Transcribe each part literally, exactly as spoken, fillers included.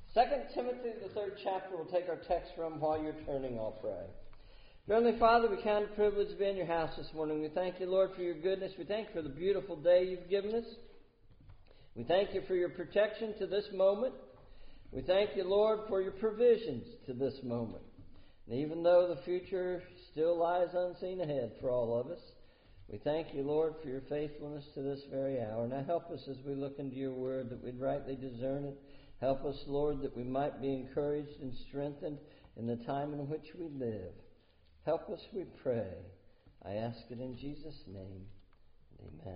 Second Timothy, the third chapter, we'll take our text from. While you're turning, I'll pray. Heavenly Father, we count it a privilege to be in your house this morning. We thank you, Lord, for your goodness. We thank you for the beautiful day you've given us. We thank you for your protection to this moment. We thank you, Lord, for your provisions to this moment. And even though the future still lies unseen ahead for all of us, we thank you, Lord, for your faithfulness to this very hour. Now help us as we look into your word that we'd rightly discern it. Help us, Lord, that we might be encouraged and strengthened in the time in which we live. Help us, we pray. I ask it in Jesus' name. Amen.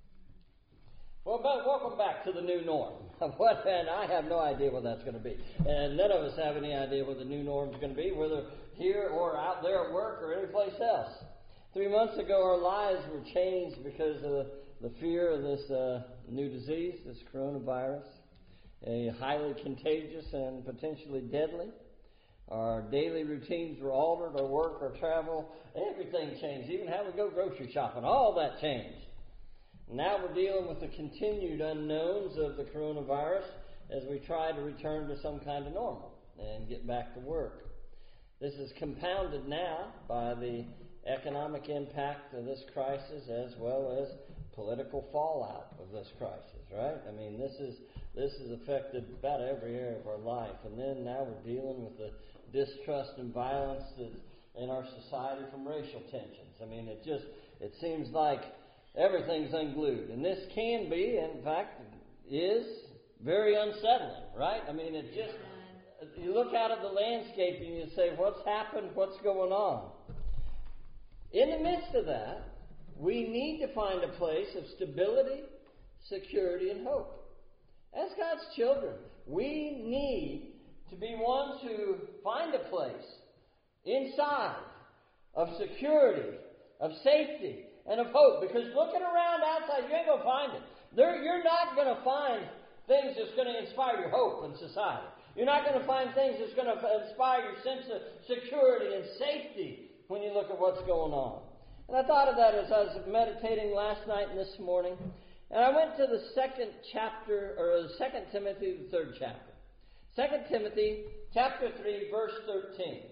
Well, welcome back to the new norm. What, and I have no idea what that's going to be. And none of us have any idea what the new norm is going to be, whether here or out there at work or anyplace else. Three months ago, our lives were changed because of the fear of this uh, new disease, this coronavirus, a highly contagious and potentially deadly. Our daily routines were altered, our work, our travel, everything changed. Even how we go grocery shopping, all that changed. Now we're dealing with the continued unknowns of the coronavirus as we try to return to some kind of normal and get back to work. This is compounded now by the economic impact of this crisis as well as political fallout of this crisis, right? I mean, this is this has affected about every area of our life. And then now we're dealing with the distrust and violence that's in our society from racial tensions. I mean, it just, it seems like everything's unglued. And this can be, in fact, is very unsettling, right? I mean, it just, you look out at the landscape and you say, what's happened? What's going on? In the midst of that, we need to find a place of stability, security, and hope. As God's children, we need to be ones who find a place inside of security, of safety, and of hope. Because looking around outside, you ain't going to find it. There, you're not going to find things that's going to inspire your hope in society. You're not going to find things that's going to inspire your sense of security and safety when you look at what's going on. And I thought of that as I was meditating last night and this morning. And I went to the second chapter, or the Second Timothy, the third chapter. Second Timothy, chapter three, verse thirteen.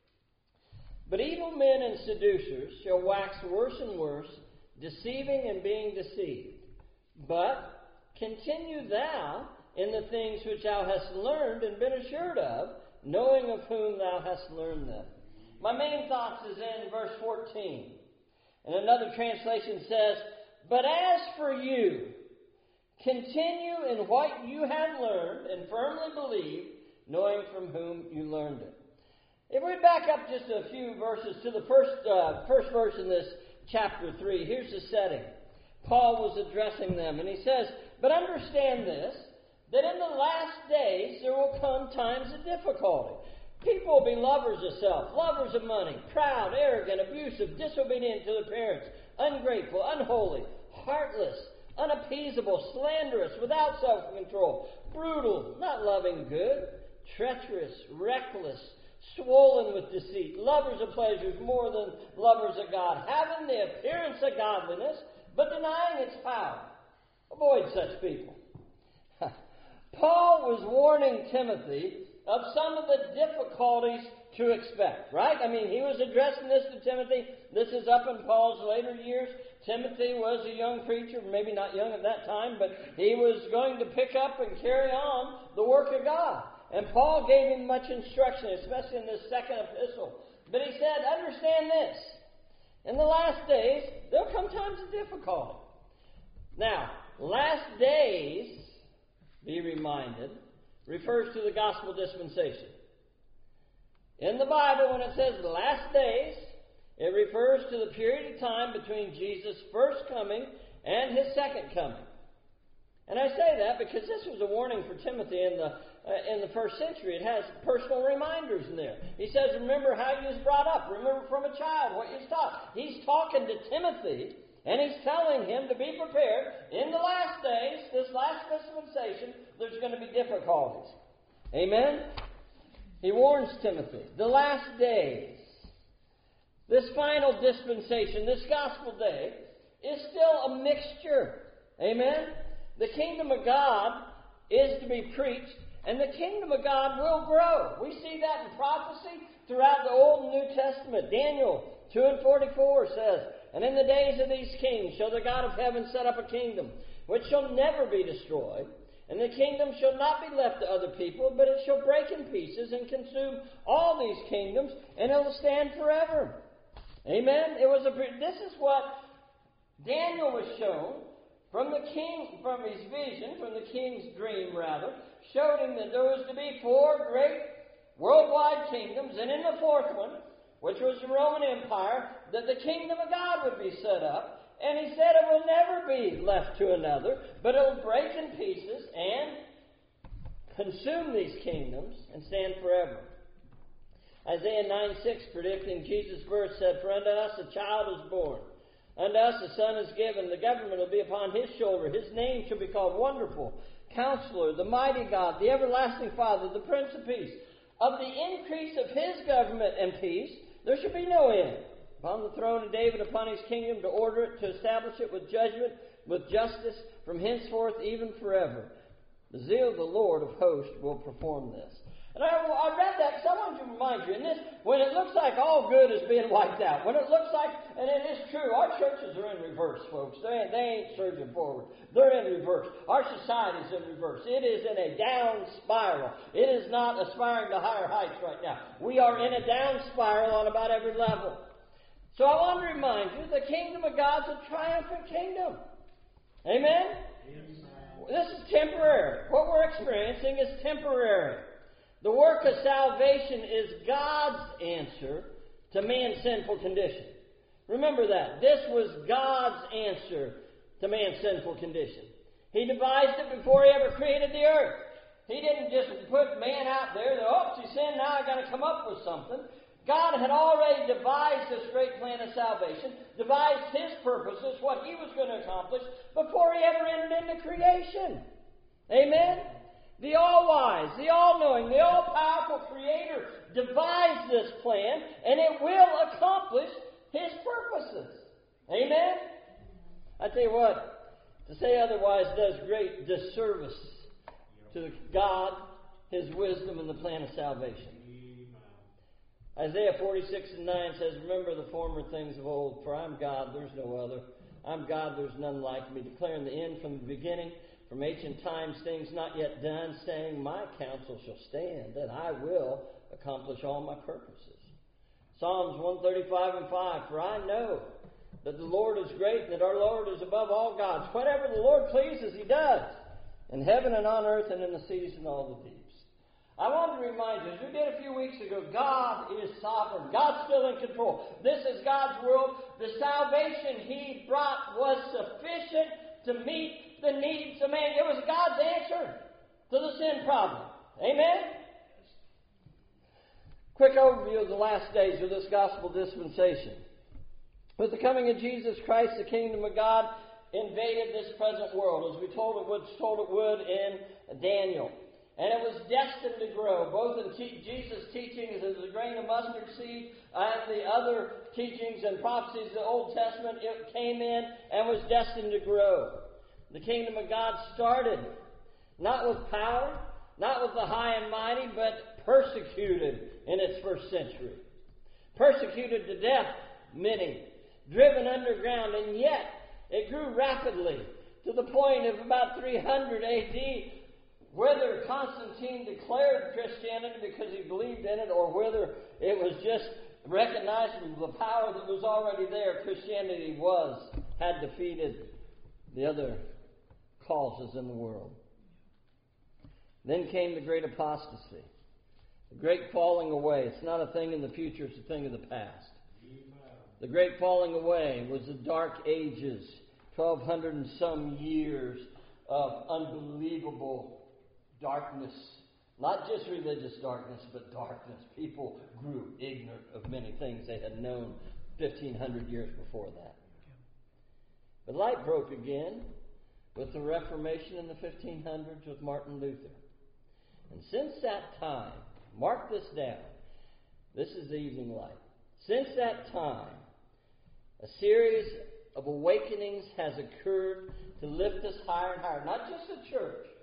But evil men and seducers shall wax worse and worse, deceiving and being deceived. But continue thou in the things which thou hast learned and been assured of, knowing of whom thou hast learned them. My main thoughts is in verse fourteen. And another translation says, but as for you, continue in what you have learned and firmly believe, knowing from whom you learned it. If we back up just a few verses to the first uh, first verse in this chapter three, here's the setting. Paul was addressing them, and he says, but understand this, that in the last days there will come times of difficulty. People will be lovers of self, lovers of money, proud, arrogant, abusive, disobedient to their parents, ungrateful, unholy, heartless, unappeasable, slanderous, without self-control, brutal, not loving good, treacherous, reckless, swollen with deceit, lovers of pleasures more than lovers of God, having the appearance of godliness, but denying its power. Avoid such people. Paul was warning Timothy of some of the difficulties to expect, right? I mean, he was addressing this to Timothy. This is up in Paul's later years. Timothy was a young preacher, maybe not young at that time, but he was going to pick up and carry on the work of God. And Paul gave him much instruction, especially in this second epistle. But he said, understand this. In the last days, there'll come times of difficulty. Now, last days, be reminded, refers to the gospel dispensation. In the Bible, when it says the last days, it refers to the period of time between Jesus' first coming and his second coming. And I say that because this was a warning for Timothy in the uh, in the first century. It has personal reminders in there. He says, remember how you was brought up. Remember from a child what you was taught. He's talking to Timothy, and he's telling him to be prepared. In the last days, this last dispensation, there's going to be difficulties. Amen? He warns Timothy. The last days, this final dispensation, this gospel day, is still a mixture. Amen? The kingdom of God is to be preached, and the kingdom of God will grow. We see that in prophecy throughout the Old and New Testament. Daniel two and forty-four says, "And in the days of these kings shall the God of heaven set up a kingdom, which shall never be destroyed. And the kingdom shall not be left to other people, but it shall break in pieces and consume all these kingdoms, and it will stand forever." Amen? It was a. This is what Daniel was shown from the king, from his vision, from the king's dream, rather, showed him that there was to be four great worldwide kingdoms, and in the fourth one, which was the Roman Empire, that the kingdom of God would be set up. And he said it will never be left to another, but it will break in pieces and consume these kingdoms and stand forever. Isaiah nine six, predicting Jesus' birth, said, "For unto us a child is born, unto us a son is given, the government will be upon his shoulder. His name shall be called Wonderful, Counselor, the Mighty God, the Everlasting Father, the Prince of Peace. Of the increase of his government and peace there shall be no end. Upon the throne of David, upon his kingdom, to order it, to establish it with judgment, with justice, from henceforth even forever. The zeal of the Lord of hosts will perform this." And I, I read that because I wanted to remind you, in this, when it looks like all good is being wiped out, when it looks like, and it is true, our churches are in reverse, folks. They ain't, they ain't surging forward. They're in reverse. Our society is in reverse. It is in a down spiral. It is not aspiring to higher heights right now. We are in a down spiral on about every level. So I want to remind you, the kingdom of God's a triumphant kingdom. Amen? Amen? This is temporary. What we're experiencing is temporary. The work of salvation is God's answer to man's sinful condition. Remember that. This was God's answer to man's sinful condition. He devised it before he ever created the earth. He didn't just put man out there that, "Oh, he sinned, now I've got to come up with something." God had already devised this great plan of salvation, devised his purposes, what he was going to accomplish, before he ever entered into creation. Amen? The all-wise, the all-knowing, the all-powerful Creator devised this plan, and it will accomplish his purposes. Amen? I tell you what, to say otherwise does great disservice to God, his wisdom, and the plan of salvation. Isaiah forty-six and nine says, "Remember the former things of old, for I'm God, there's no other. I'm God, there's none like me, declaring the end from the beginning, from ancient times things not yet done, saying, my counsel shall stand, and I will accomplish all my purposes." Psalms one thirty-five and five, "For I know that the Lord is great, and that our Lord is above all gods. Whatever the Lord pleases, he does, in heaven and on earth and in the seas and all the deeps." I want to remind you, as we did a few weeks ago, God is sovereign. God's still in control. This is God's world. The salvation he brought was sufficient to meet the needs of man. It was God's answer to the sin problem. Amen? Quick overview of the last days of this gospel dispensation. With the coming of Jesus Christ, the kingdom of God invaded this present world, as we told it would, told it would in Daniel. And it was destined to grow, both in te- Jesus' teachings as a grain of mustard seed and the other teachings and prophecies of the Old Testament. It came in and was destined to grow. The kingdom of God started not with power, not with the high and mighty, but persecuted in its first century. Persecuted to death, many. Driven underground, and yet it grew rapidly to the point of about three hundred A D, whether Constantine declared Christianity because he believed in it, or whether it was just recognizing the power that was already there, Christianity was, had defeated the other causes in the world. Then came the great apostasy, the great falling away. It's not a thing in the future, it's a thing of the past. The great falling away was the dark ages, twelve hundred and some years of unbelievable darkness, not just religious darkness, but darkness. People grew ignorant of many things they had known fifteen hundred years before that. But light broke again with the Reformation in the fifteen hundreds with Martin Luther. And since that time, mark this down, this is the evening light. Since that time, a series of awakenings has occurred to lift us higher and higher. Not just the church,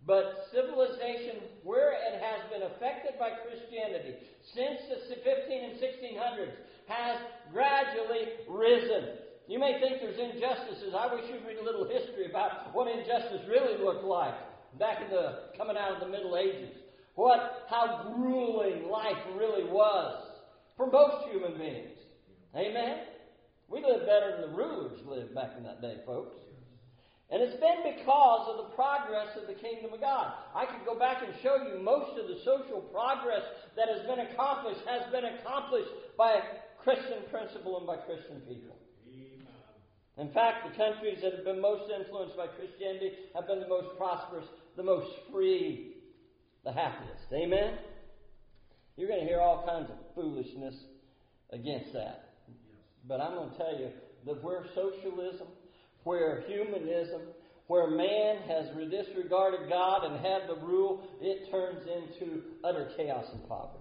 But civilization, where it has been affected by Christianity since the fifteen and sixteen hundreds, has gradually risen. You may think there's injustices. I wish you'd read a little history about what injustice really looked like back in the coming out of the Middle Ages. What, how grueling life really was for most human beings. Amen? We lived better than the rulers lived back in that day, folks. And it's been because of the progress of the kingdom of God. I could go back and show you most of the social progress that has been accomplished has been accomplished by Christian principle and by Christian people. In fact, the countries that have been most influenced by Christianity have been the most prosperous, the most free, the happiest. Amen? You're going to hear all kinds of foolishness against that. But I'm going to tell you that where socialism, where humanism, where man has disregarded God and had the rule, it turns into utter chaos and poverty.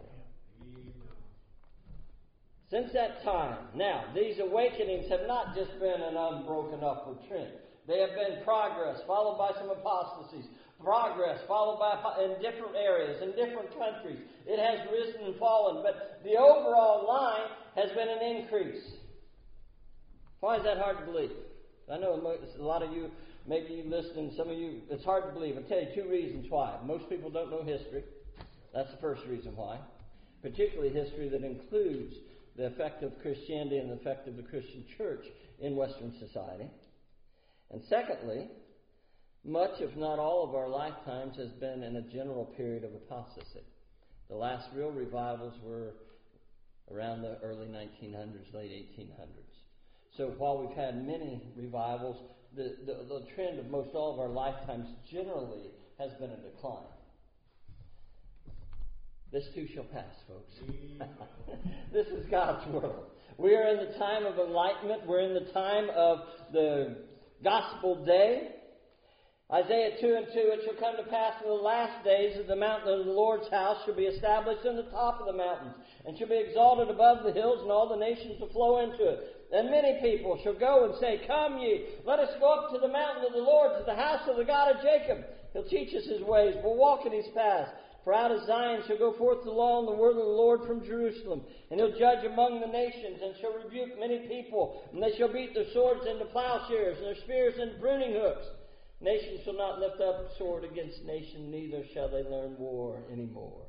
Since that time, now, these awakenings have not just been an unbroken upward trend. They have been progress, followed by some apostasies. Progress, followed by in different areas, in different countries. It has risen and fallen, but the overall line has been an increase. Why is that hard to believe? I know a lot of you, maybe you listening, some of you, it's hard to believe. I'll tell you two reasons why. Most people don't know history. That's the first reason why. Particularly history that includes the effect of Christianity and the effect of the Christian church in Western society. And secondly, much, if not all, of our lifetimes has been in a general period of apostasy. The last real revivals were around the early nineteen hundreds, late eighteen hundreds. So while we've had many revivals, the, the, the trend of most all of our lifetimes generally has been a decline. This too shall pass, folks. This is God's world. We are in the time of enlightenment. We're in the time of the gospel day. Isaiah two and two, it shall come to pass in the last days that the mountain of the Lord's house shall be established in the top of the mountains, and shall be exalted above the hills, and all the nations will flow into it. And many people shall go and say, Come ye, let us go up to the mountain of the Lord, to the house of the God of Jacob. He'll teach us his ways, we'll walk in his paths. For out of Zion shall go forth the law and the word of the Lord from Jerusalem. And he'll judge among the nations, and shall rebuke many people. And they shall beat their swords into plowshares, and their spears into pruning hooks. Nation shall not lift up sword against nation, neither shall they learn war anymore.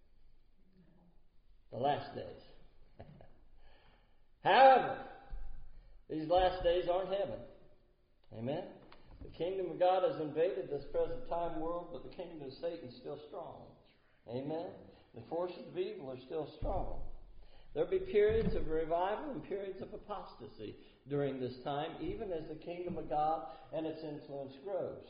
The last days. However, these last days aren't heaven. Amen? The kingdom of God has invaded this present time world, but the kingdom of Satan is still strong. Amen? The forces of evil are still strong. There'll be periods of revival and periods of apostasy during this time, even as the kingdom of God and its influence grows.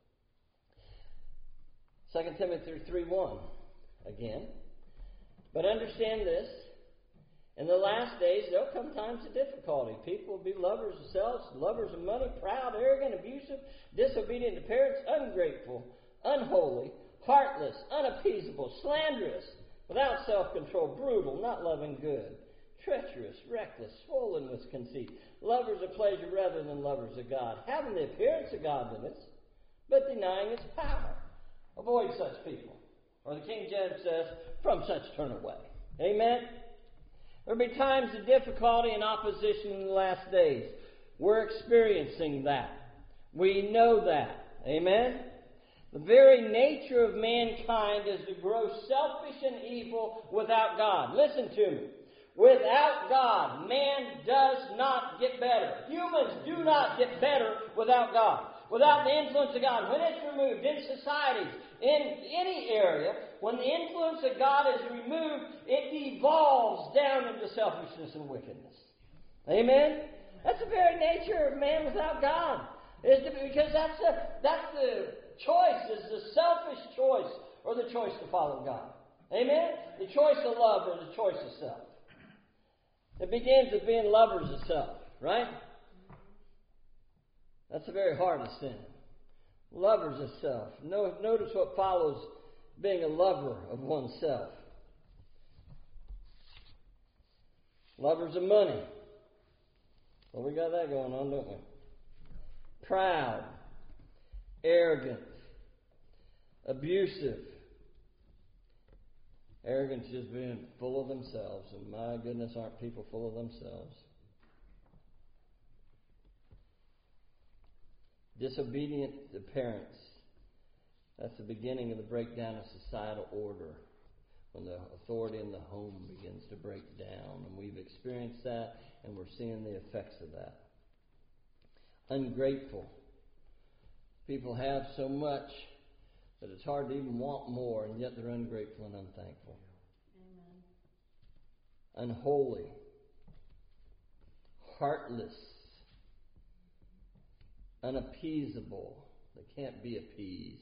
Second Timothy three one, again. But understand this, in the last days there'll come times of difficulty. People will be lovers of self, lovers of money, proud, arrogant, abusive, disobedient to parents, ungrateful, unholy, heartless, unappeasable, slanderous, without self-control, brutal, not loving good, treacherous, reckless, swollen with conceit, lovers of pleasure rather than lovers of God, having the appearance of godliness, but denying its power. Avoid such people. Or the King James says, from such turn away. Amen? There'll be times of difficulty and opposition in the last days. We're experiencing that. We know that. Amen? The very nature of mankind is to grow selfish and evil without God. Listen to me. Without God, man does not get better. Humans do not get better without God. Without the influence of God. When it's removed in societies, in any area, when the influence of God is removed, it devolves down into selfishness and wickedness. Amen? That's the very nature of man without God. Is to, because that's the, that's the choice, is the selfish choice or the choice to follow God. Amen? The choice of love or the choice of self. It begins with being lovers of self, right? That's the very heart of sin. Lovers of self. No, notice what follows being a lover of oneself. Lovers of money. Well, we got that going on, don't we? Proud, arrogant, abusive. Arrogance just being full of themselves. And my goodness, aren't people full of themselves? Disobedient to parents. That's the beginning of the breakdown of societal order. When the authority in the home begins to break down. And we've experienced that, and we're seeing the effects of that. Ungrateful. People have so much that it's hard to even want more, and yet they're ungrateful and unthankful. Amen. Unholy. Heartless. Unappeasable. They can't be appeased.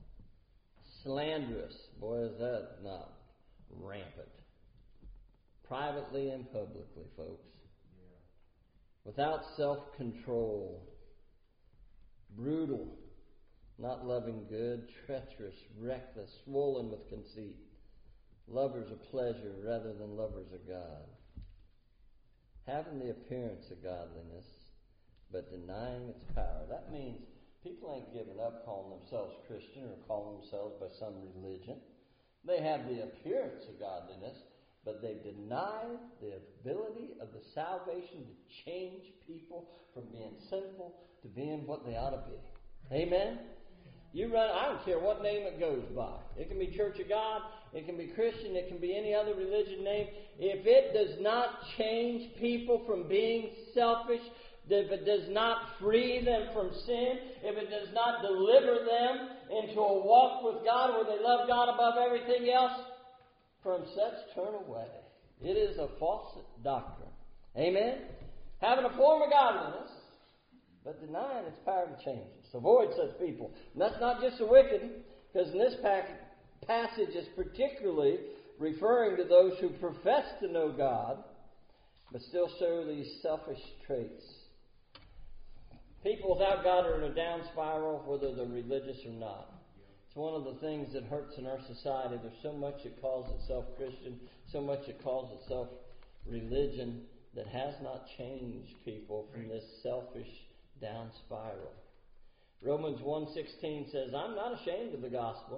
Slanderous. Boy, is that not rampant. Privately and publicly, folks. Yeah. Without self-control. Brutal. Not loving good. Treacherous. Reckless. Swollen with conceit. Lovers of pleasure rather than lovers of God. Having the appearance of godliness, but denying its power. That means people ain't giving up calling themselves Christian or calling themselves by some religion. They have the appearance of godliness, but they deny the ability of the salvation to change people from being sinful to being what they ought to be. Amen? You run, I don't care what name it goes by. It can be Church of God, it can be Christian, it can be any other religion name. If it does not change people from being selfish, if it does not free them from sin, if it does not deliver them into a walk with God where they love God above everything else, from such turn away. It is a false doctrine. Amen? Having a form of godliness, but denying its power to change us. Avoid such people. And that's not just the wicked, because in this passage is particularly referring to those who profess to know God, but still show these selfish traits. People without God are in a down spiral, whether they're religious or not. It's one of the things that hurts in our society. There's so much that calls itself Christian, so much that calls itself religion, that has not changed people from this selfish down spiral. Romans one sixteen says, I'm not ashamed of the gospel,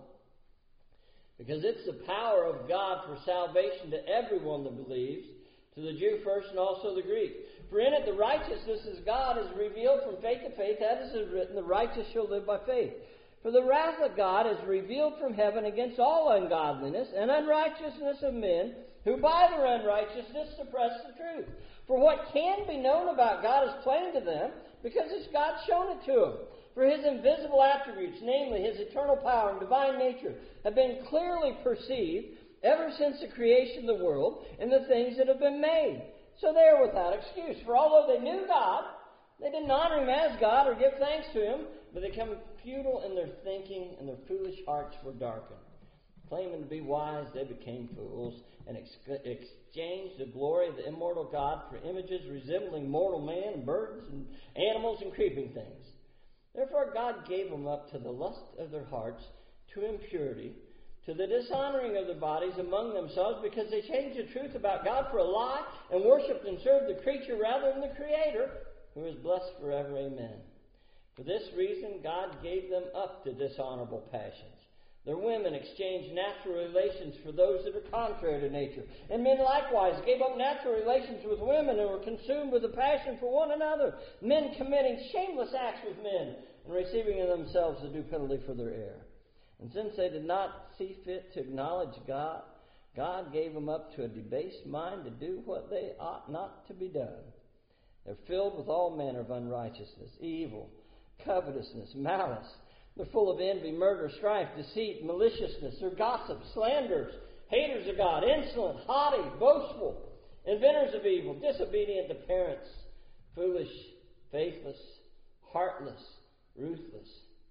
because it's the power of God for salvation to everyone that believes, to the Jew first and also the Greek. For in it the righteousness of God is revealed from faith to faith, as is written, the righteous shall live by faith. For the wrath of God is revealed from heaven against all ungodliness and unrighteousness of men, who by their unrighteousness suppress the truth. For what can be known about God is plain to them, because it's God shown it to them. For His invisible attributes, namely His eternal power and divine nature, have been clearly perceived ever since the creation of the world and the things that have been made. So they are without excuse. For although they knew God, they didn't honor Him as God or give thanks to Him, but they became futile in their thinking, and their foolish hearts were darkened. Claiming to be wise, they became fools, and ex- exchanged the glory of the immortal God for images resembling mortal man, and birds, and animals, and creeping things. Therefore God gave them up to the lust of their hearts, to impurity, to the dishonoring of their bodies among themselves, because they changed the truth about God for a lie, and worshipped and served the creature rather than the Creator, who is blessed forever. Amen. For this reason God gave them up to dishonorable passions. Their women exchanged natural relations for those that are contrary to nature. And men likewise gave up natural relations with women, and were consumed with a passion for one another, men committing shameless acts with men, and receiving in themselves the due penalty for their error. And since they did not see fit to acknowledge God, God gave them up to a debased mind to do what they ought not to be done. They're filled with all manner of unrighteousness, evil, covetousness, malice. They're full of envy, murder, strife, deceit, maliciousness. They're gossips, slanderers, haters of God, insolent, haughty, boastful, inventors of evil, disobedient to parents, foolish, faithless, heartless, ruthless.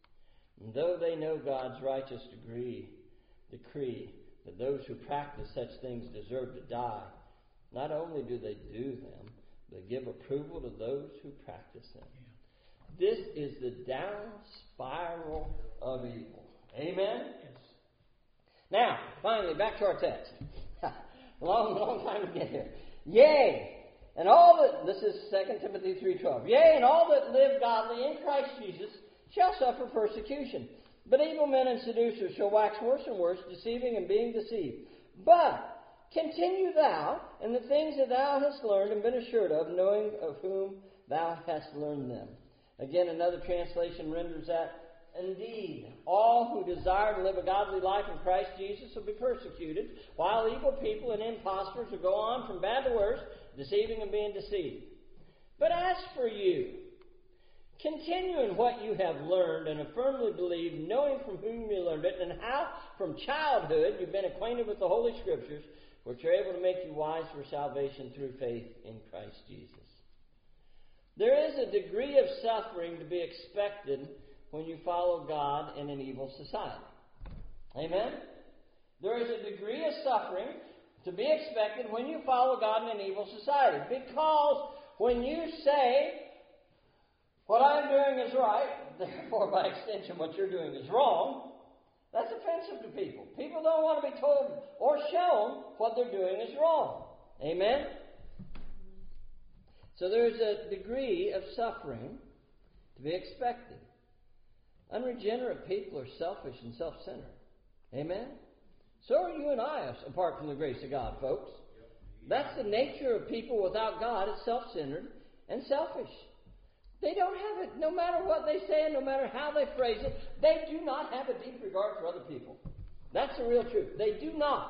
And though they know God's righteous degree, decree that those who practice such things deserve to die, not only do they do them, they give approval to those who practice them. This is the down spiral of evil. Amen? Yes. Now, finally, back to our text. long, long time to get here. Yea, and all that, this is Second Timothy three twelve. Yea, and all that live godly in Christ Jesus shall suffer persecution. But evil men and seducers shall wax worse and worse, deceiving and being deceived. But continue thou in the things that thou hast learned and been assured of, knowing of whom thou hast learned them. Again, another translation renders that, indeed, all who desire to live a godly life in Christ Jesus will be persecuted, while evil people and impostors will go on from bad to worse, deceiving and being deceived. But as for you, continue in what you have learned and have firmly believed, knowing from whom you learned it, and how from childhood you've been acquainted with the Holy Scriptures, which are able to make you wise for salvation through faith in Christ Jesus. There is a degree of suffering to be expected when you follow God in an evil society. Amen? There is a degree of suffering to be expected when you follow God in an evil society. Because when you say, what I'm doing is right, therefore by extension what you're doing is wrong, that's offensive to people. People don't want to be told or shown what they're doing is wrong. Amen? So there's a degree of suffering to be expected. Unregenerate people are selfish and self-centered. Amen? So are you and I, apart from the grace of God, folks. That's the nature of people without God. It's self-centered and selfish. They don't have it, no matter what they say and no matter how they phrase it, they do not have a deep regard for other people. That's the real truth. They do not.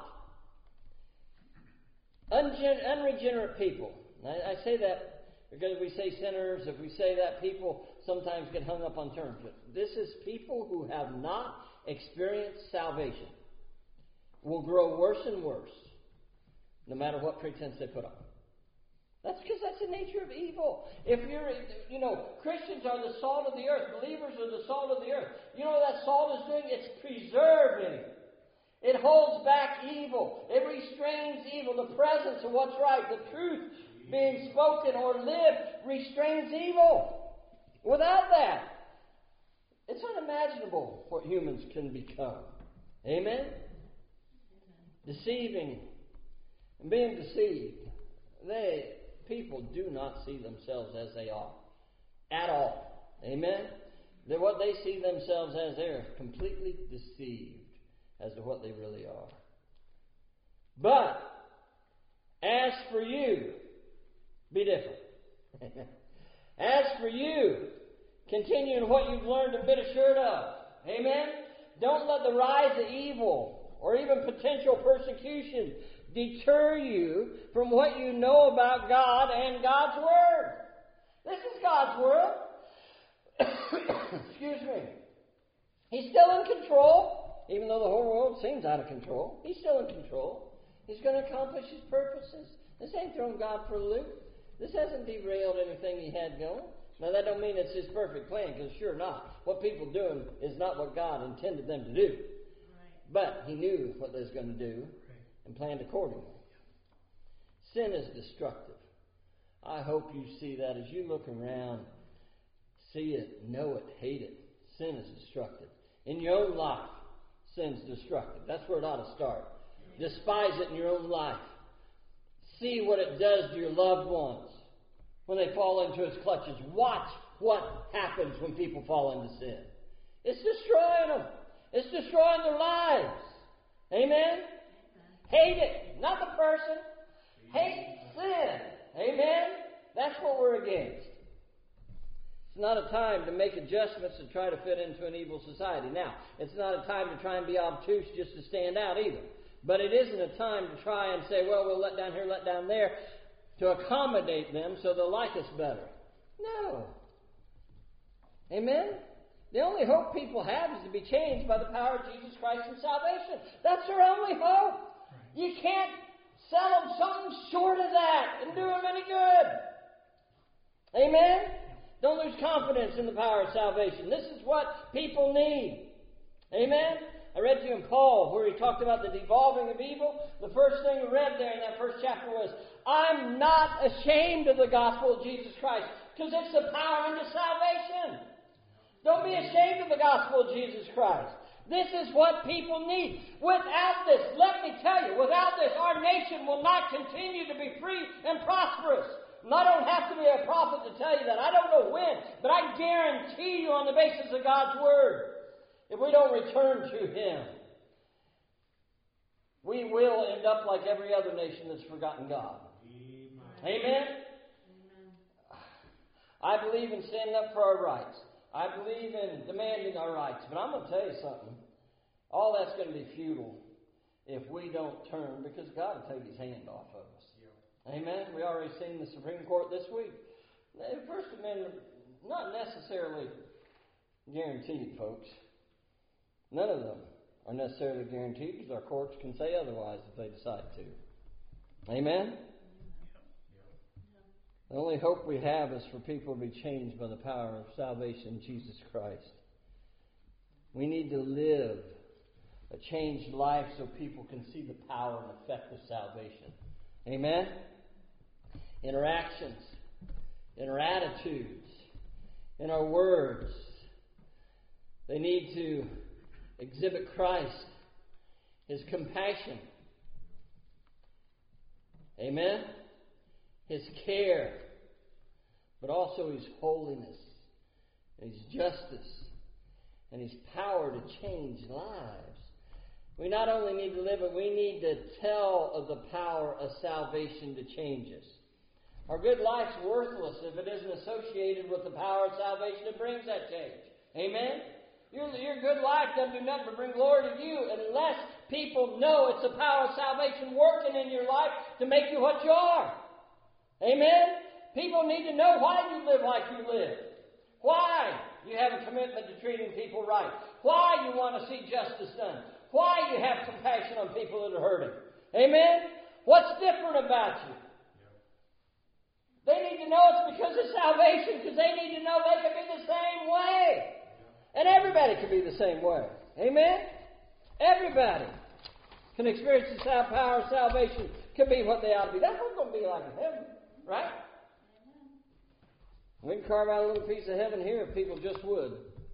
Ungen- unregenerate people. I, I say that because we say sinners. If we say that, people sometimes get hung up on terms. But this is people who have not experienced salvation. Will grow worse and worse, no matter what pretense they put on. That's because that's the nature of evil. If you're, you know, Christians are the salt of the earth. Believers are the salt of the earth. You know what that salt is doing? It's preserving. It holds back evil. It restrains evil. The presence of what's right, the truth being spoken or lived, restrains evil. Without that, it's unimaginable what humans can become. Amen? Deceiving and being deceived. They... People do not see themselves as they are. At all. Amen? They're what they see themselves as, they're completely deceived as to what they really are. But, as for you, be different. As for you, continue in what you've learned and been assured of. Amen? Don't let the rise of evil or even potential persecution deter you from what you know about God and God's Word. This is God's Word. Excuse me. He's still in control, even though the whole world seems out of control. He's still in control. He's going to accomplish His purposes. This ain't throwing God for a loop. This hasn't derailed anything He had going. Now, that don't mean it's His perfect plan, because sure not. What people are doing is not what God intended them to do. Right. But He knew what they was going to do and planned accordingly. Sin is destructive. I hope you see that as you look around. See it, know it, hate it. Sin is destructive. In your own life, sin's destructive. That's where it ought to start. Despise it in your own life. See what it does to your loved ones when they fall into its clutches. Watch what happens when people fall into sin. It's destroying them. It's destroying their lives. Amen? Hate it, not the person. Hate sin. Amen? That's what we're against. It's not a time to make adjustments to try to fit into an evil society. Now, it's not a time to try and be obtuse just to stand out either. But it isn't a time to try and say, well, we'll let down here, let down there, to accommodate them so they'll like us better. No. Amen? The only hope people have is to be changed by the power of Jesus Christ and salvation. That's their only hope. You can't sell them something short of that and do them any good. Amen? Don't lose confidence in the power of salvation. This is what people need. Amen? I read to you in Paul where he talked about the devolving of evil. The first thing we read there in that first chapter was, I'm not ashamed of the gospel of Jesus Christ, because it's the power unto salvation. Don't be ashamed of the gospel of Jesus Christ. This is what people need. Without this, let me tell you, without this, our nation will not continue to be free and prosperous. And I don't have to be a prophet to tell you that. I don't know when, but I guarantee you on the basis of God's Word, if we don't return to Him, we will end up like every other nation that's forgotten God. Amen? Amen? I believe in standing up for our rights. I believe in demanding our rights. But I'm going to tell you something. All that's going to be futile if we don't turn, because God will take His hand off of us. Yeah. Amen? We already seen the Supreme Court this week. The First Amendment, not necessarily guaranteed, folks. None of them are necessarily guaranteed, because our courts can say otherwise if they decide to. Amen? The only hope we have is for people to be changed by the power of salvation in Jesus Christ. We need to live a changed life so people can see the power and effect of salvation. Amen? In our actions, in our attitudes, in our words, they need to exhibit Christ, His compassion. Amen? His care, but also His holiness, and His justice, and His power to change lives. We not only need to live it, we need to tell of the power of salvation to change us. Our good life's worthless if it isn't associated with the power of salvation that brings that change. Amen? Your, your good life doesn't do nothing but bring glory to you unless people know it's the power of salvation working in your life to make you what you are. Amen? People need to know why you live like you live. Why you have a commitment to treating people right. Why you want to see justice done. Why you have compassion on people that are hurting. Amen? What's different about you? They need to know it's because of salvation, because they need to know they can be the same way. And everybody can be the same way. Amen? Everybody can experience the power of salvation, can be what they ought to be. That's what it's going to be like in heaven. Right? We can carve out a little piece of heaven here if people just would.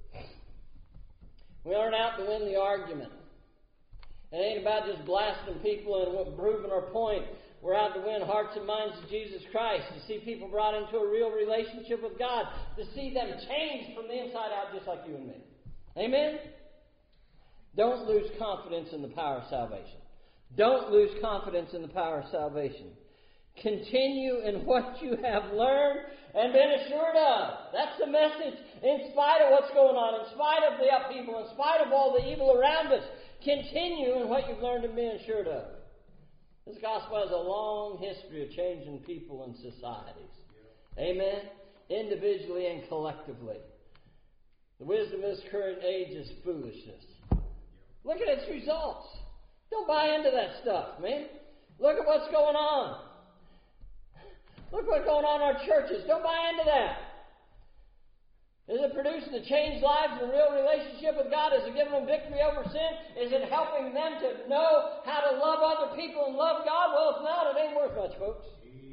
We aren't out to win the argument. It ain't about just blasting people and proving our point. We're out to win hearts and minds of Jesus Christ, to see people brought into a real relationship with God, to see them changed from the inside out just like you and me. Amen? Don't lose confidence in the power of salvation. Don't lose confidence in the power of salvation. Continue in what you have learned and been assured of. That's the message. In spite of what's going on, in spite of the upheaval, in spite of all the evil around us, continue in what you've learned and been assured of. This gospel has a long history of changing people and societies. Yeah. Amen? Individually and collectively. The wisdom of this current age is foolishness. Yeah. Look at its results. Don't buy into that stuff, man. Look at what's going on. Look what's going on in our churches. Don't buy into that. Is it producing a changed lives and a real relationship with God? Is it giving them victory over sin? Is it helping them to know how to love other people and love God? Well, if not, it ain't worth much, folks.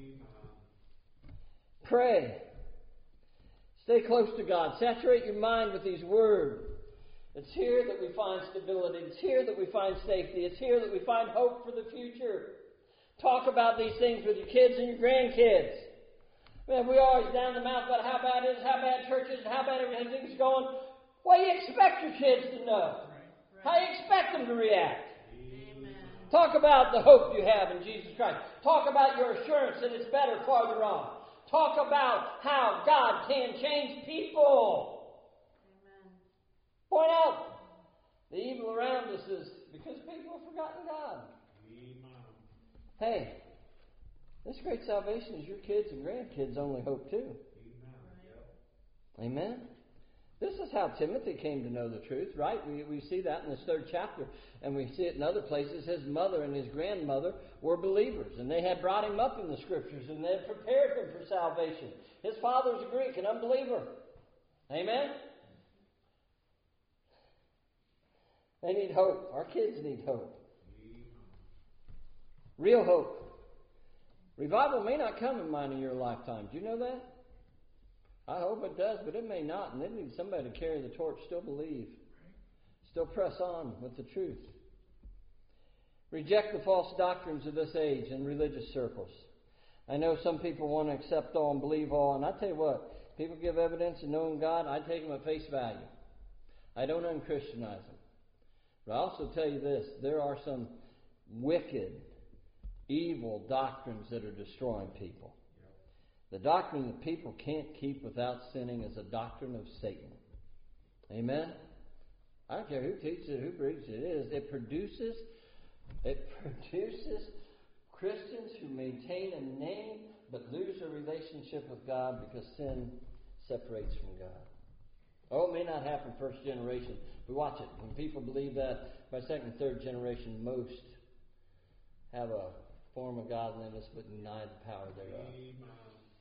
Pray. Stay close to God. Saturate your mind with His Word. It's here that we find stability. It's here that we find safety. It's here that we find hope for the future. Talk about these things with your kids and your grandkids. Man, we're always down the mouth about how bad it is, how bad church is, and how bad everything's going. What do you expect your kids to know? Right. How do you expect them to react? Amen. Talk about the hope you have in Jesus Christ. Talk about your assurance that it's better farther on. Talk about how God can change people. Amen. Point out the evil around us is because people have forgotten God. Amen. Hey. This great salvation is your kids and grandkids' only hope too. Amen. Amen. This is how Timothy came to know the truth, right? We we see that in this third chapter, and we see it in other places. His mother and his grandmother were believers, and they had brought him up in the Scriptures, and they had prepared him for salvation. His father was a Greek, an unbeliever. Amen? They need hope. Our kids need hope. Real hope. Revival may not come in mine in your lifetime. Do you know that? I hope it does, but it may not. And they need somebody to carry the torch, still believe. Still press on with the truth. Reject the false doctrines of this age in religious circles. I know some people want to accept all and believe all. And I tell you what, people give evidence of knowing God, I take them at face value. I don't unchristianize them. But I also tell you this, there are some wicked, evil doctrines that are destroying people. The doctrine that people can't keep without sinning is a doctrine of Satan. Amen? I don't care who teaches it, who preaches it, it is. It produces, it produces Christians who maintain a name but lose their relationship with God because sin separates from God. Oh, it may not happen first generation, but watch it. When people believe that, by second, third generation, most have a form of godliness but deny the power thereof. Amen.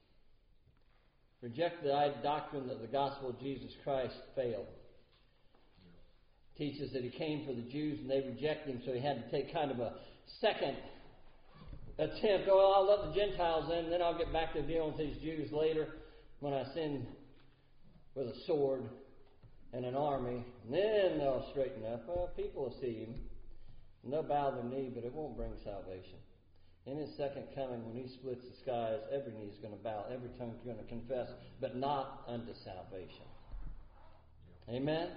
Reject the doctrine that the gospel of Jesus Christ failed. Teaches that he came for the Jews and they rejected him, so he had to take kind of a second attempt. Oh, I'll let the Gentiles in, and then I'll get back to dealing with these Jews later when I sin with a sword and an army. And then they'll straighten up. Well, people will see him, and they'll bow their knee, but it won't bring salvation. In his second coming, when he splits the skies, every knee is going to bow, every tongue is going to confess, but not unto salvation. Amen?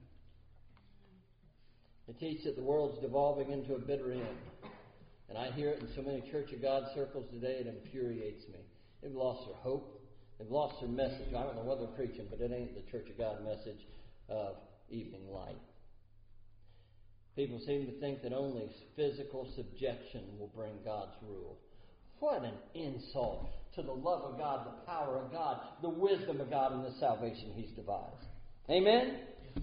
They teach that the world's devolving into a bitter end. And I hear it in so many Church of God circles today, it infuriates me. They've lost their hope. They've lost their message. I don't know what they're preaching, but it ain't the Church of God message of evening light. People seem to think that only physical subjection will bring God's rule. What an insult to the love of God, the power of God, the wisdom of God, and the salvation He's devised. Amen?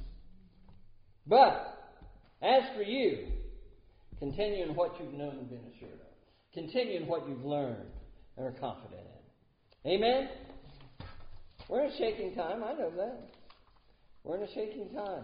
But, as for you, continue in what you've known and been assured of. Continue in what you've learned and are confident in. Amen? We're in a shaking time, I know that. We're in a shaking time.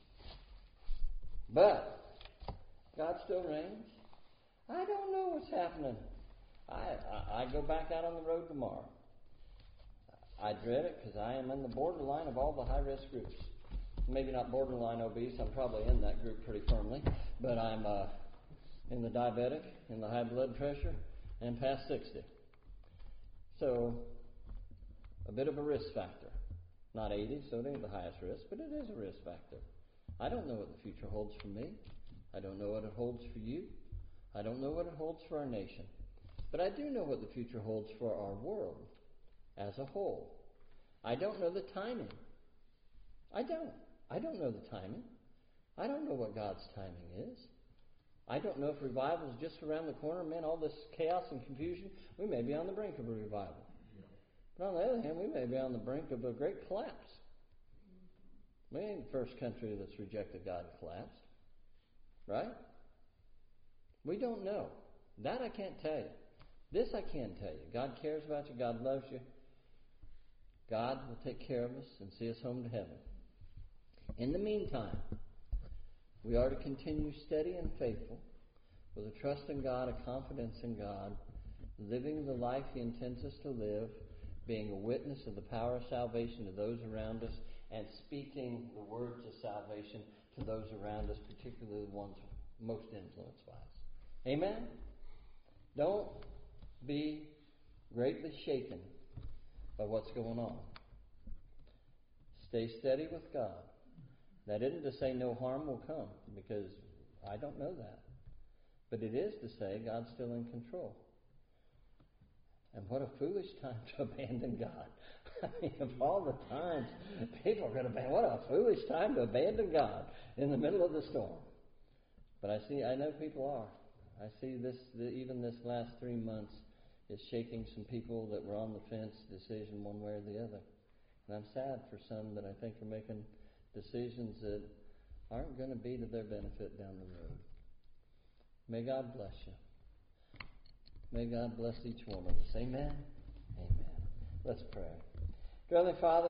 But God still reigns. I don't know what's happening. I, I, I go back out on the road tomorrow. I dread it because I am in the borderline of all the high-risk groups. Maybe not borderline obese. I'm probably in that group pretty firmly. But I'm uh, in the diabetic, in the high blood pressure, and past sixty. So, a bit of a risk factor. Not eighty, so it ain't the highest risk, but it is a risk factor. I don't know what the future holds for me. I don't know what it holds for you. I don't know what it holds for our nation. But I do know what the future holds for our world as a whole. I don't know the timing. I don't. I don't know the timing. I don't know what God's timing is. I don't know if revival is just around the corner. Man, all this chaos and confusion, we may be on the brink of a revival. But on the other hand, we may be on the brink of a great collapse. We ain't the first country that's rejected God and collapsed. Right? We don't know. That I can't tell you. This I can tell you. God cares about you. God loves you. God will take care of us and see us home to heaven. In the meantime, we are to continue steady and faithful with a trust in God, a confidence in God, living the life He intends us to live, being a witness of the power of salvation to those around us, and speaking the words of salvation to those around us, particularly the ones most influenced by us. Amen? Don't be greatly shaken by what's going on. Stay steady with God. That isn't to say no harm will come, because I don't know that. But it is to say God's still in control. And what a foolish time to abandon God. I mean, of all the times people are going to abandon, what a foolish time to abandon God in the middle of the storm. But I see, I know people are. I see this, the, even this last three months is shaking some people that were on the fence decision one way or the other. And I'm sad for some that I think are making decisions that aren't going to be to their benefit down the road. May God bless you. May God bless each one of us. Amen? Amen. Let's pray. Dear Heavenly Father,